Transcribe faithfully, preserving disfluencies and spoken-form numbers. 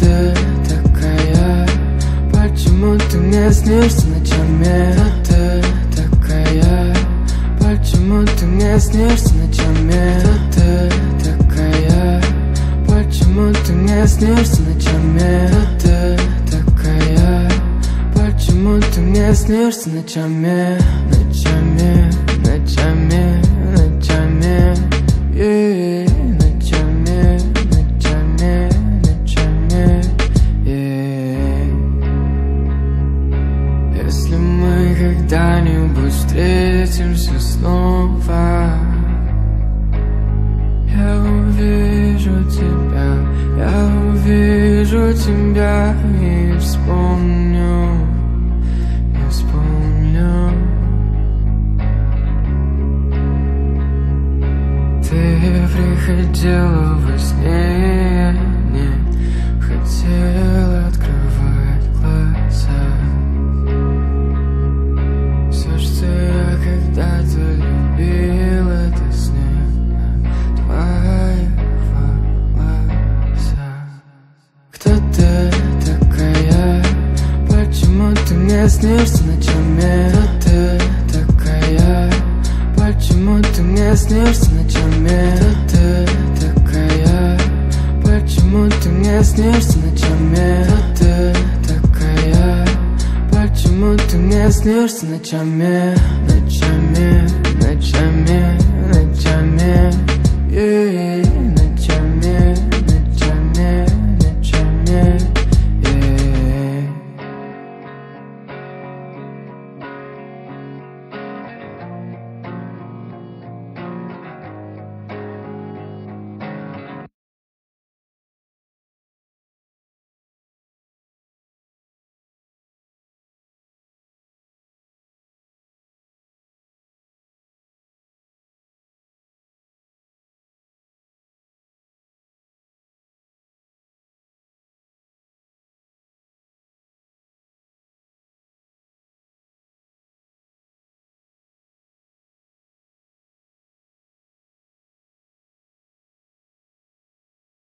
ты такая? Почему ты мне снишься ночами? Кто ты такая? Почему ты мне снишься ночами? Кто ты такая? Почему ты мне снишься ночами? Кто ты такая? Почему ты мне снишься ночами? Ночами, ночами, ночами, yeah. Ночами, ночами, ночами, yeah. Если мы когда-нибудь встретимся снова, я увижу тебя, я увижу тебя и вспомню, и вспомню. Ты приходила во сне, не хотела открывать глаза. Все, что я когда-то любил, это снег на твоих волосах. Кто ты такая? Почему ты мне снишься ночами? Кто ты такая? Почему ты мне снишься ночами? Кто ты такая? Почему ты мне снишься ночами? Кто ты такая? Почему ты мне снишься ночами? Ночами, ночами, ночами, yeah.